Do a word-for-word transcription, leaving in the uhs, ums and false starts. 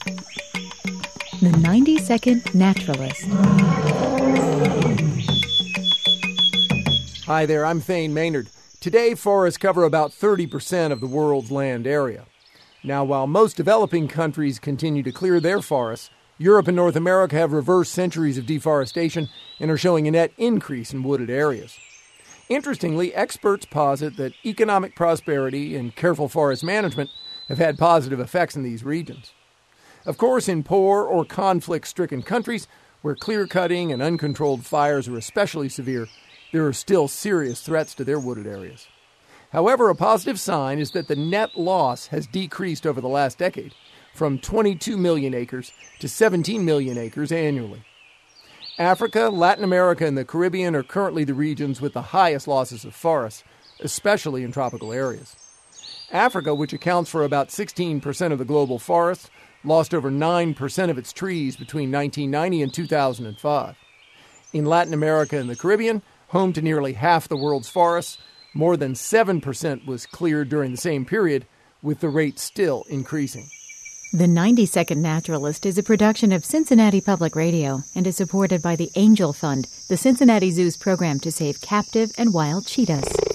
The ninety second Naturalist. Hi there, I'm Thane Maynard. Today, forests cover about thirty percent of the world's land area. Now, while most developing countries continue to clear their forests, Europe and North America have reversed centuries of deforestation and are showing a net increase in wooded areas. Interestingly, experts posit that economic prosperity and careful forest management have had positive effects in these regions. Of course, in poor or conflict-stricken countries, where clear-cutting and uncontrolled fires are especially severe, there are still serious threats to their wooded areas. However, a positive sign is that the net loss has decreased over the last decade, from twenty-two million acres to seventeen million acres annually. Africa, Latin America, and the Caribbean are currently the regions with the highest losses of forests, especially in tropical areas. Africa, which accounts for about sixteen percent of the global forests, lost over nine percent of its trees between nineteen ninety and two thousand five. In Latin America and the Caribbean, home to nearly half the world's forests, more than seven percent was cleared during the same period, with the rate still increasing. The ninety second Naturalist is a production of Cincinnati Public Radio and is supported by the Angel Fund, the Cincinnati Zoo's program to save captive and wild cheetahs.